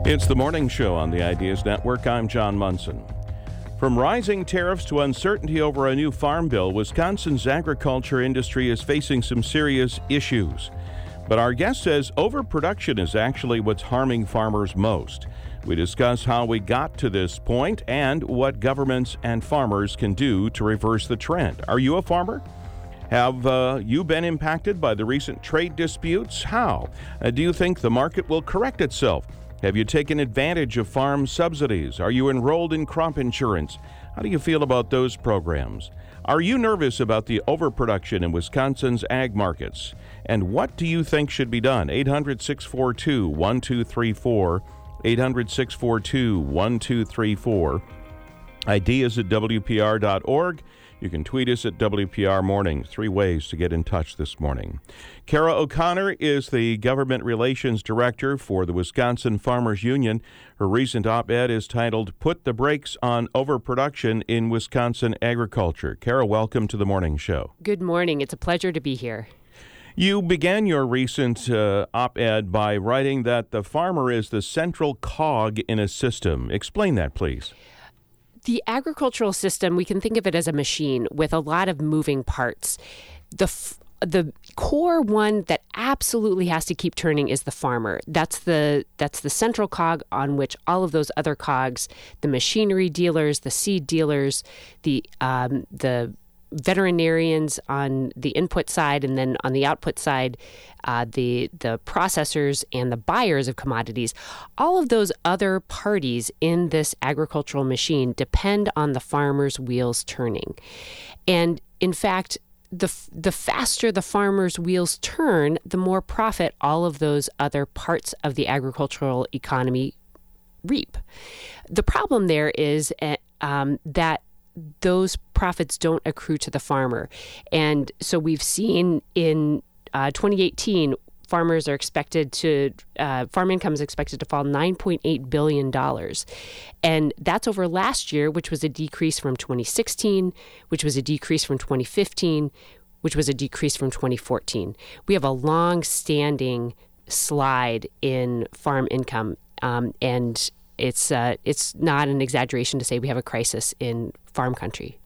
It's the morning show on the Ideas Network. I'm John Munson. From rising tariffs to uncertainty over a new farm bill, Wisconsin's agriculture industry is facing some serious issues. But our guest says overproduction is actually what's harming farmers most. We discuss how we got to this point and what governments and farmers can do to reverse the trend. Are you a farmer? Have you been impacted by the recent trade disputes? How? Do you think the market will correct itself? Have you taken advantage of farm subsidies? Are you enrolled in crop insurance? How do you feel about those programs? Are you nervous about the overproduction in Wisconsin's ag markets? And what do you think should be done? 800-642-1234, 800-642-1234, ideas at WPR.org. You can tweet us at WPR Morning. 3 ways to get in touch this morning. Kara O'Connor is the Government Relations Director for the Wisconsin Farmers Union. Her recent op-ed is titled, Put the Brakes on Overproduction in Wisconsin Agriculture. Kara, welcome to the morning show. Good morning. It's a pleasure to be here. You began your recent op-ed by writing that the farmer is the central cog in a system. Explain that, please. The agricultural system, we can think of it as a machine with a lot of moving parts. The core one that absolutely has to keep turning is the farmer. That's the central cog on which all of those other cogs, the machinery dealers, the seed dealers, the veterinarians on the input side, and then on the output side, the processors and the buyers of commodities. All of those other parties in this agricultural machine depend on the farmer's wheels turning. And in fact, the faster the farmer's wheels turn, the more profit all of those other parts of the agricultural economy reap. The problem there is that those profits don't accrue to the farmer. And so we've seen in 2018, farm income is expected to fall $9.8 billion. And that's over last year, which was a decrease from 2016, which was a decrease from 2015, which was a decrease from 2014. We have a long-standing slide in farm income, and it's not an exaggeration to say we have a crisis in farm country.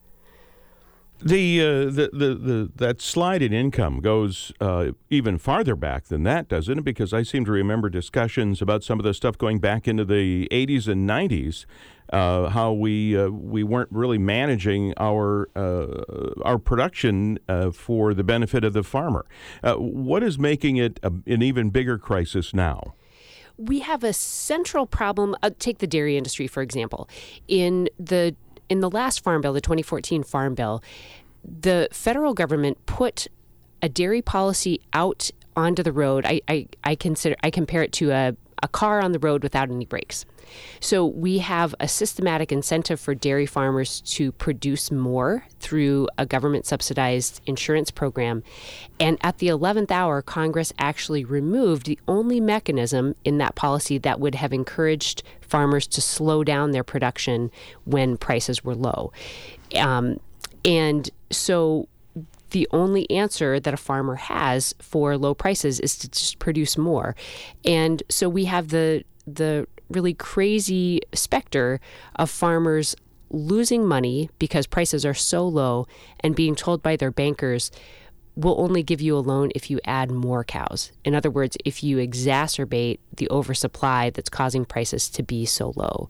That slide in income goes even farther back than that, doesn't it? Because I seem to remember discussions about some of the stuff going back into the 80s and 90s, how we weren't really managing our production for the benefit of the farmer. What is making it an even bigger crisis now? We have a central problem. Take the dairy industry, for example. In the last farm bill, the 2014 farm bill, the federal government put a dairy policy out onto the road. I compare it to a car on the road without any brakes. So we have a systematic incentive for dairy farmers to produce more through a government-subsidized insurance program. And at the 11th hour, Congress actually removed the only mechanism in that policy that would have encouraged farmers to slow down their production when prices were low. And so the only answer that a farmer has for low prices is to just produce more. And so we have the really crazy specter of farmers losing money because prices are so low and being told by their bankers, we'll only give you a loan if you add more cows. In other words, if you exacerbate the oversupply that's causing prices to be so low.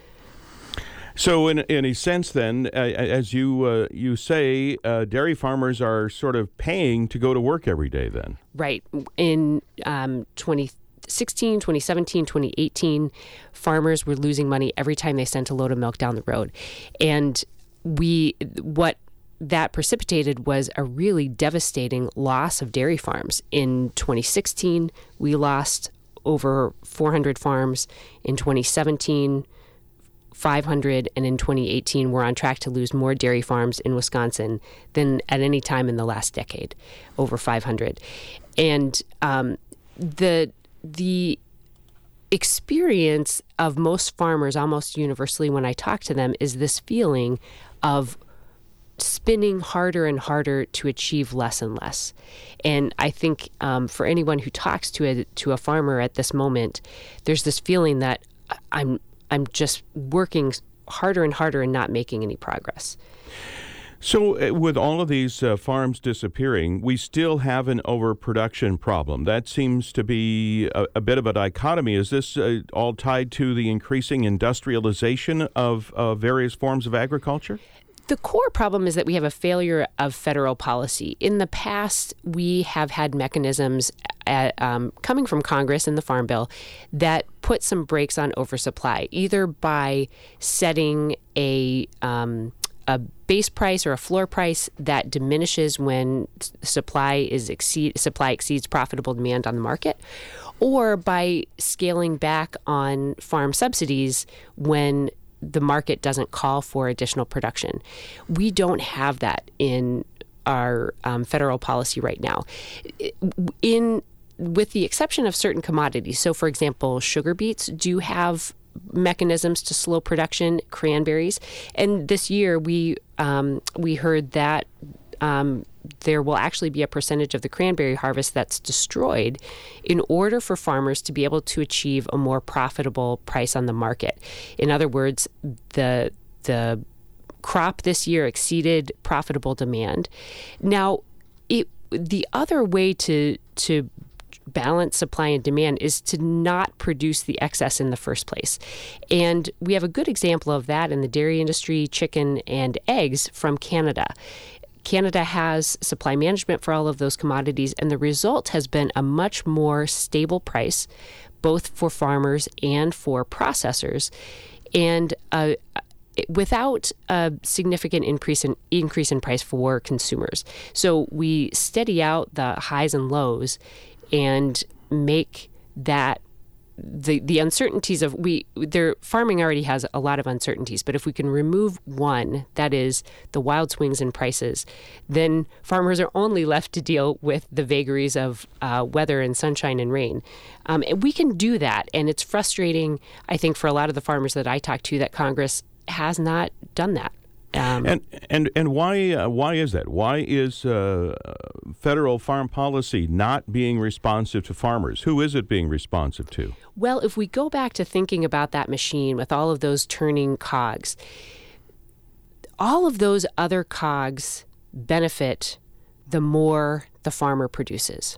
So in a sense then, as you say, dairy farmers are sort of paying to go to work every day then. Right. In 2016, 2017, 2018, farmers were losing money every time they sent a load of milk down the road. And what that precipitated was a really devastating loss of dairy farms. In 2016, we lost over 400 farms. In 2017, 500, and in 2018, we're on track to lose more dairy farms in Wisconsin than at any time in the last decade, over 500. And the experience of most farmers, almost universally when I talk to them, is this feeling of spinning harder and harder to achieve less and less. And I think for anyone who talks to a farmer at this moment, there's this feeling that I'm just working harder and harder and not making any progress. So with all of these farms disappearing, we still have an overproduction problem. That seems to be a bit of a dichotomy. Is this all tied to the increasing industrialization of various forms of agriculture? The core problem is that we have a failure of federal policy. In the past, we have had mechanisms coming from Congress in the Farm Bill that put some brakes on oversupply, either by setting a base price or a floor price that diminishes when supply exceeds profitable demand on the market, or by scaling back on farm subsidies when the market doesn't call for additional production. We don't have that in our federal policy right now. With the exception of certain commodities, so for example, sugar beets do have mechanisms to slow production, cranberries, and this year we heard that there will actually be a percentage of the cranberry harvest that's destroyed in order for farmers to be able to achieve a more profitable price on the market. In other words, the crop this year exceeded profitable demand. Now, the other way to balance supply and demand is to not produce the excess in the first place. And we have a good example of that in the dairy industry, chicken and eggs from Canada. Canada has supply management for all of those commodities, and the result has been a much more stable price, both for farmers and for processors, and without a significant increase in price for consumers. So we steady out the highs and lows and make that the uncertainties of farming already has a lot of uncertainties, but if we can remove one, that is the wild swings in prices, then farmers are only left to deal with the vagaries of weather and sunshine and rain. And we can do that, and it's frustrating, I think, for a lot of the farmers that I talk to that Congress has not done that. And why is that? Why is federal farm policy not being responsive to farmers? Who is it being responsive to? Well, if we go back to thinking about that machine with all of those turning cogs, all of those other cogs benefit the more the farmer produces.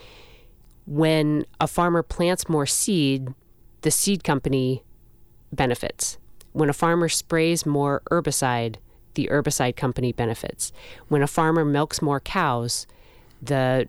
When a farmer plants more seed, the seed company benefits. When a farmer sprays more herbicide, the herbicide company benefits. When a farmer milks more cows, the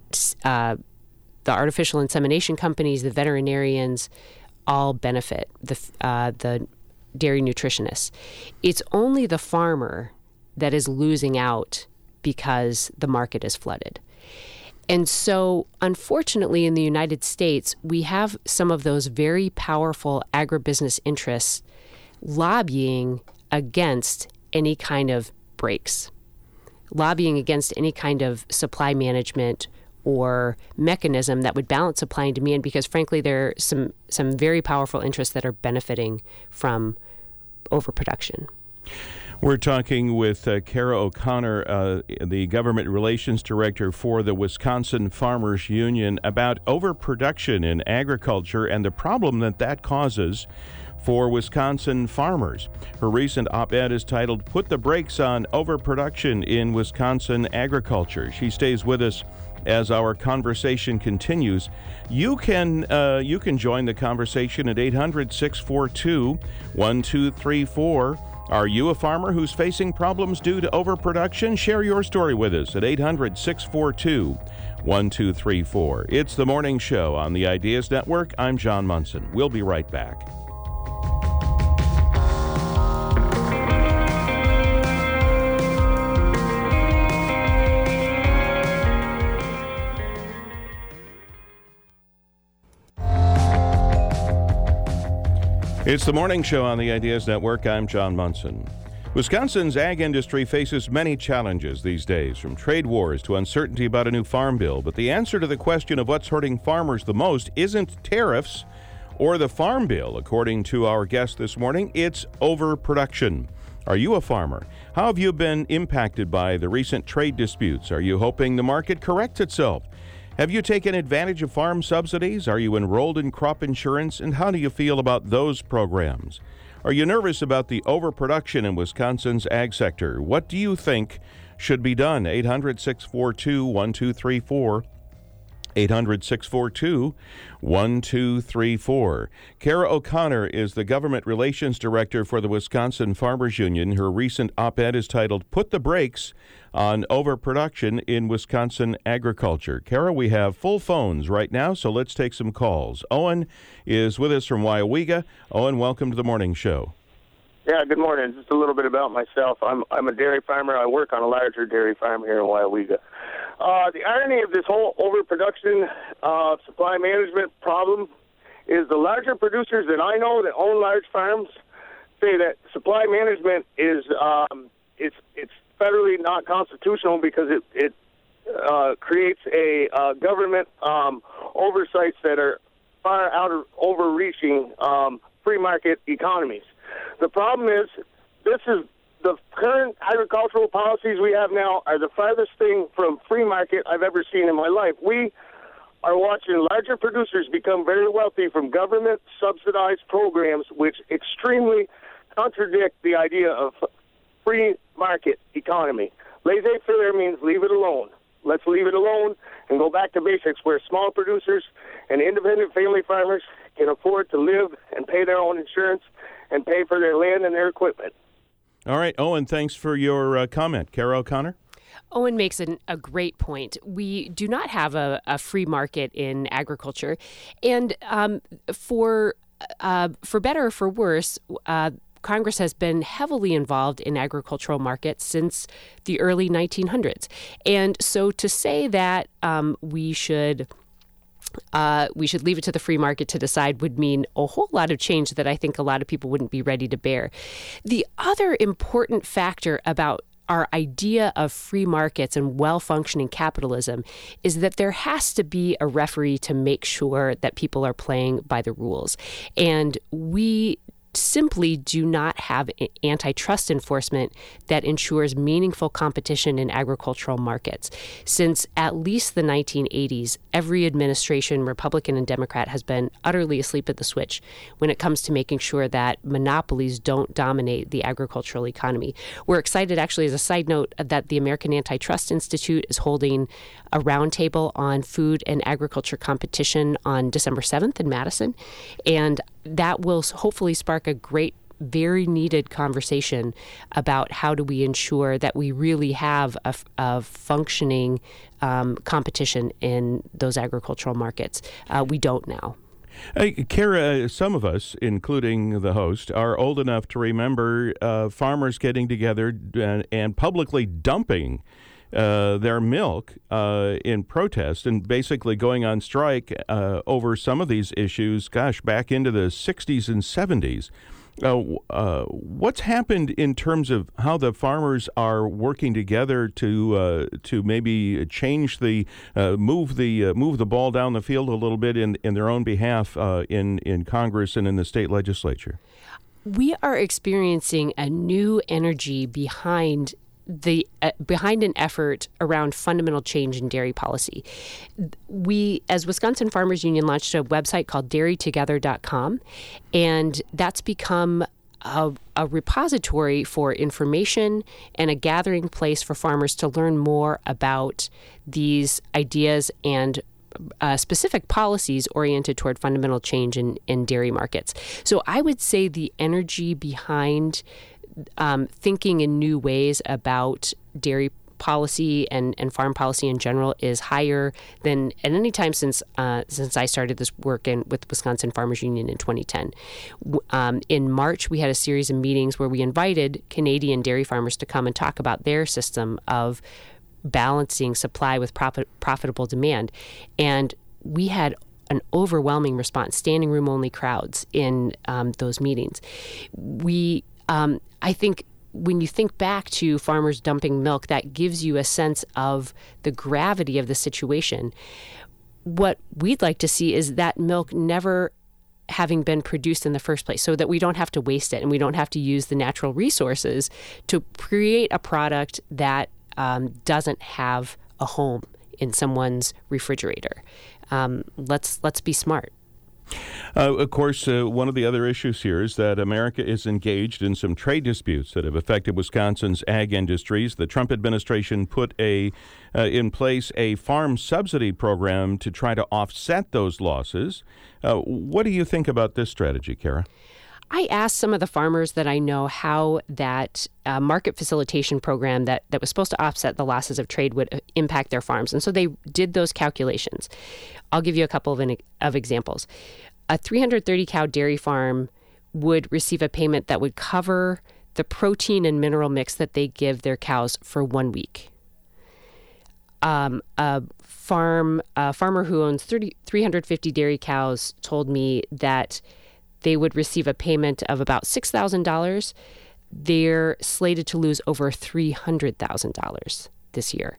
artificial insemination companies, the veterinarians, all benefit. The dairy nutritionists. It's only the farmer that is losing out because the market is flooded. And so, unfortunately, in the United States, we have some of those very powerful agribusiness interests lobbying against any kind of breaks, lobbying against any kind of supply management or mechanism that would balance supply and demand, because frankly, there are some very powerful interests that are benefiting from overproduction. We're talking with Kara O'Connor, the Government Relations Director for the Wisconsin Farmers Union, about overproduction in agriculture and the problem that causes for Wisconsin farmers. Her recent op-ed is titled, "Put the Brakes on Overproduction in Wisconsin Agriculture." She stays with us as our conversation continues. You can join the conversation at 800-642-1234. Are you a farmer who's facing problems due to overproduction? Share your story with us at 800-642-1234. It's The Morning Show on the Ideas Network. I'm John Munson. We'll be right back. It's The Morning Show on the Ideas Network. I'm John Munson. Wisconsin's ag industry faces many challenges these days, from trade wars to uncertainty about a new farm bill. But the answer to the question of what's hurting farmers the most isn't tariffs or the farm bill. According to our guest this morning, it's overproduction. Are you a farmer? How have you been impacted by the recent trade disputes? Are you hoping the market corrects itself? Have you taken advantage of farm subsidies? Are you enrolled in crop insurance? And how do you feel about those programs? Are you nervous about the overproduction in Wisconsin's ag sector? What do you think should be done? 800-642-1234. 800-642-1234. Kara O'Connor is the Government Relations Director for the Wisconsin Farmers Union. Her recent op-ed is titled, "Put the Brakes on Overproduction in Wisconsin Agriculture." Kara, we have full phones right now, so let's take some calls. Owen is with us from Weyauwega. Owen, welcome to the morning show. Yeah, good morning. Just a little bit about myself. I'm a dairy farmer. I work on a larger dairy farm here in Weyauwega. The irony of this whole overproduction supply management problem is the larger producers that I know that own large farms say that supply management is it's federally not constitutional because it creates a government oversights that are far out of overreaching free market economies. The problem is the current agricultural policies we have now are the farthest thing from free market I've ever seen in my life. We are watching larger producers become very wealthy from government-subsidized programs which extremely contradict the idea of free market economy. Laissez-faire means leave it alone. Let's leave it alone and go back to basics where small producers and independent family farmers can afford to live and pay their own insurance and pay for their land and their equipment. All right, Owen, thanks for your comment. Kara O'Connor? Owen makes a great point. We do not have a free market in agriculture. And for better or for worse, Congress has been heavily involved in agricultural markets since the early 1900s. And so to say that we should leave it to the free market to decide would mean a whole lot of change that I think a lot of people wouldn't be ready to bear. The other important factor about our idea of free markets and well-functioning capitalism is that there has to be a referee to make sure that people are playing by the rules. And we simply do not have antitrust enforcement that ensures meaningful competition in agricultural markets. Since at least the 1980s, every administration, Republican and Democrat, has been utterly asleep at the switch when it comes to making sure that monopolies don't dominate the agricultural economy. We're excited, actually, as a side note, that the American Antitrust Institute is holding a roundtable on food and agriculture competition on December 7th in Madison. And that will hopefully spark a great, very needed conversation about how do we ensure that we really have a functioning competition in those agricultural markets. We don't now. Kara, some of us, including the host, are old enough to remember farmers getting together and publicly dumping their milk in protest and basically going on strike over some of these issues, back into the 60s and 70s. What's happened in terms of how the farmers are working together to maybe change move the ball down the field a little bit in their own behalf in Congress and in the state legislature? We are experiencing a new energy behind an effort around fundamental change in dairy policy. We, as Wisconsin Farmers Union, launched a website called dairytogether.com, and that's become a repository for information and a gathering place for farmers to learn more about these ideas and specific policies oriented toward fundamental change in dairy markets. So I would say the energy behind thinking in new ways about dairy policy and farm policy in general is higher than at any time since I started this work with Wisconsin Farmers Union in 2010. In March, we had a series of meetings where we invited Canadian dairy farmers to come and talk about their system of balancing supply with profitable demand. And we had an overwhelming response, standing room only crowds in those meetings. I think when you think back to farmers dumping milk, that gives you a sense of the gravity of the situation. What we'd like to see is that milk never having been produced in the first place, so that we don't have to waste it and we don't have to use the natural resources to create a product that doesn't have a home in someone's refrigerator. Let's be smart. Of course, one of the other issues here is that America is engaged in some trade disputes that have affected Wisconsin's ag industries. The Trump administration put in place a farm subsidy program to try to offset those losses. What do you think about this strategy, Kara? I asked some of the farmers that I know how that market facilitation program that was supposed to offset the losses of trade would impact their farms. And so they did those calculations. I'll give you a couple of examples. A 330-cow dairy farm would receive a payment that would cover the protein and mineral mix that they give their cows for 1 week. A farmer who owns 350 dairy cows told me that they would receive a payment of about $6,000. They're slated to lose over $300,000 this year.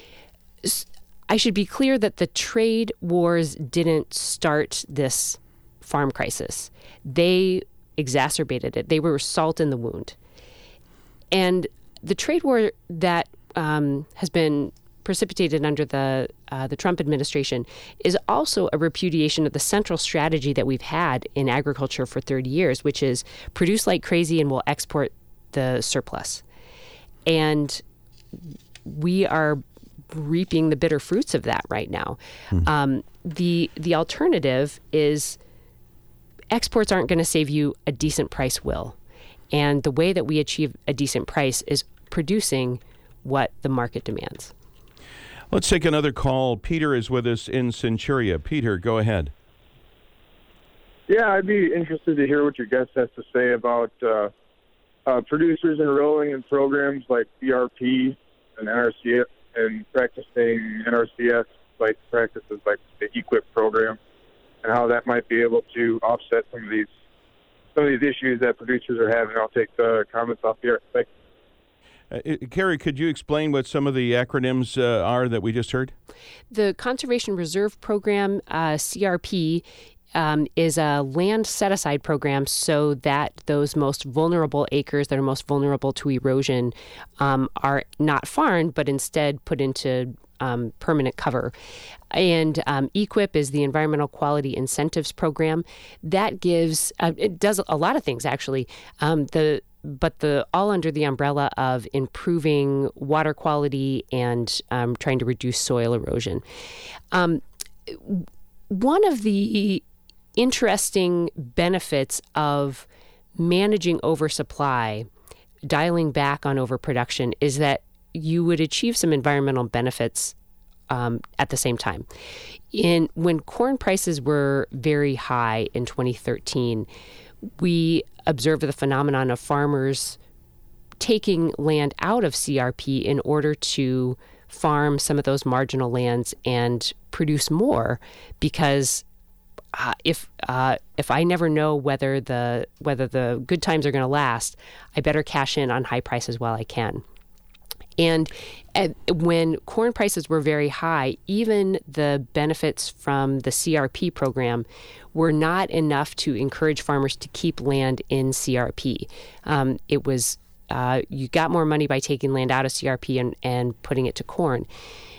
I should be clear that the trade wars didn't start this farm crisis. They exacerbated it. They were salt in the wound. And the trade war that has been precipitated under the Trump administration is also a repudiation of the central strategy that we've had in agriculture for 30 years, which is produce like crazy and we'll export the surplus. And we are reaping the bitter fruits of that right now. The alternative is exports aren't going to save you. A decent price will. And the way that we achieve a decent price is producing what the market demands. Let's take another call. Peter is with us in Centuria. Peter, go ahead. Yeah, I'd be interested to hear what your guest has to say about producers enrolling in programs like ERP and NRCS and practicing NRCS like practices like the EQIP program, and how that might be able to offset some of these issues that producers are having. I'll take the comments off here. Thanks. Carrie, could you explain what some of the acronyms are that we just heard? The Conservation Reserve Program, CRP, is a land set-aside program so that those most vulnerable acres that are most vulnerable to erosion are not farmed, but instead put into permanent cover. And EQIP is the Environmental Quality Incentives Program. That gives, it does a lot of things, actually. But all under the umbrella of improving water quality and trying to reduce soil erosion. One of the interesting benefits of managing oversupply, dialing back on overproduction, is that you would achieve some environmental benefits at the same time. When corn prices were very high in 2013, we observed the phenomenon of farmers taking land out of CRP in order to farm some of those marginal lands and produce more, because if I never know whether the good times are going to last, I better cash in on high prices while I can. And when corn prices were very high, even the benefits from the CRP program were not enough to encourage farmers to keep land in CRP. It was you got more money by taking land out of CRP and putting it to corn.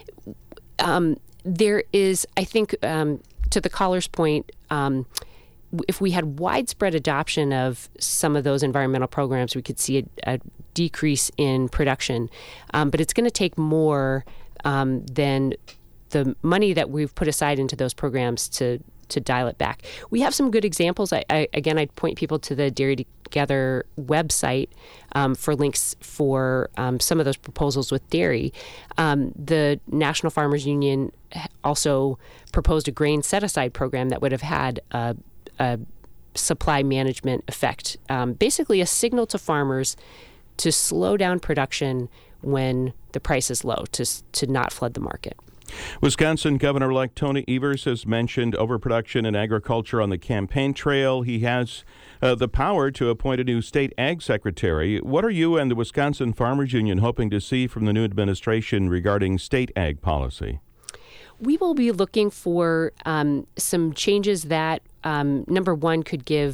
There is, I think, to the caller's point, if we had widespread adoption of some of those environmental programs, we could see a decrease in production. But it's going to take more than the money that we've put aside into those programs to dial it back. We have some good examples. I'd point people to the Dairy Together website for links for some of those proposals with dairy. The National Farmers Union also proposed a grain set-aside program that would have had a supply management effect, basically a signal to farmers to slow down production when the price is low, to not flood the market. Wisconsin Governor-elect Tony Evers has mentioned overproduction in agriculture on the campaign trail. He has the power to appoint a new state ag secretary. What are you and the Wisconsin Farmers Union hoping to see from the new administration regarding state ag policy? We will be looking for some changes that, number one, could give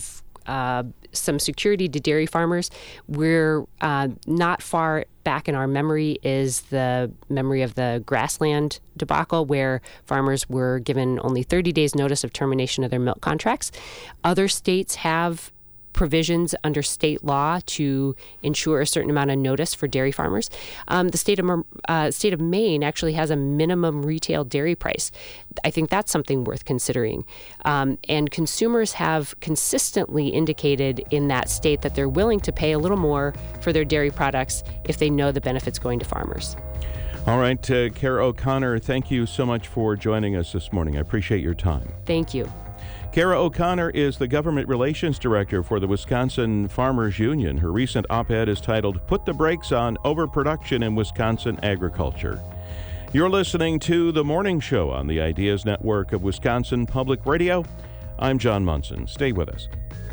some security to dairy farmers. We're not far back in our memory is the memory of the Grassland debacle, where farmers were given only 30 days notice of termination of their milk contracts. Other states have provisions under state law to ensure a certain amount of notice for dairy farmers. The state of Maine actually has a minimum retail dairy price. I think that's something worth considering. And consumers have consistently indicated in that state that they're willing to pay a little more for their dairy products if they know the benefits going to farmers. All right, Kara O'Connor, thank you so much for joining us this morning. I appreciate your time. Thank you. Kara O'Connor is the Government Relations Director for the Wisconsin Farmers Union. Her recent op-ed is titled, "Put the Brakes on Overproduction in Wisconsin Agriculture." You're listening to The Morning Show on the Ideas Network of Wisconsin Public Radio. I'm John Munson. Stay with us.